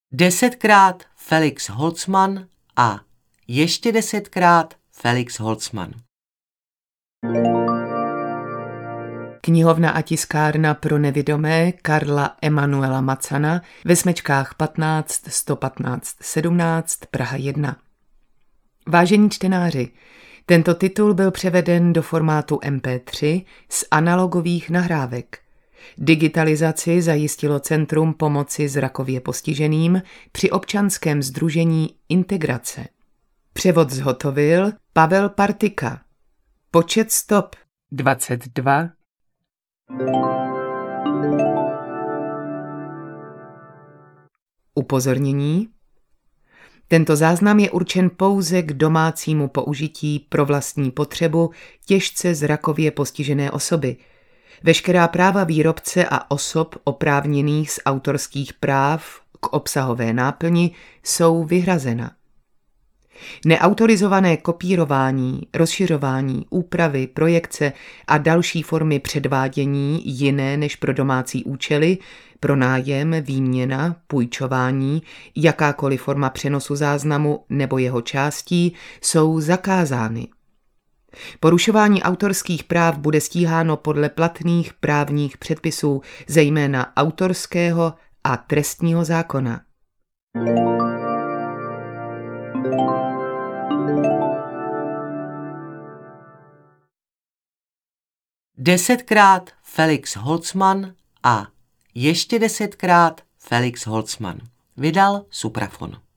10krát Felix Holzmann a ještě 10krát Felix Holzmann. Knihovna a tiskárna pro nevidomé Karla Emanuela Macana ve Smečkách 15 115 17 Praha 1. Vážení čtenáři, tento titul byl převeden do formátu MP3 z analogových nahrávek. Digitalizaci zajistilo Centrum pomoci zrakově postiženým při občanském sdružení Integrace. Převod zhotovil Pavel Partika. Počet stop 22. Upozornění. Tento záznam je určen pouze k domácímu použití pro vlastní potřebu těžce zrakově postižené osoby. Veškerá práva výrobce a osob oprávněných z autorských práv k obsahové náplni jsou vyhrazena. Neautorizované kopírování, rozšiřování, úpravy, projekce a další formy předvádění jiné než pro domácí účely, pronájem, výměna, půjčování, jakákoliv forma přenosu záznamu nebo jeho částí jsou zakázány. Porušování autorských práv bude stíháno podle platných právních předpisů, zejména autorského a trestního zákona. 10krát Felix Holzmann a ještě 10krát Felix Holzmann. Vydal Suprafon.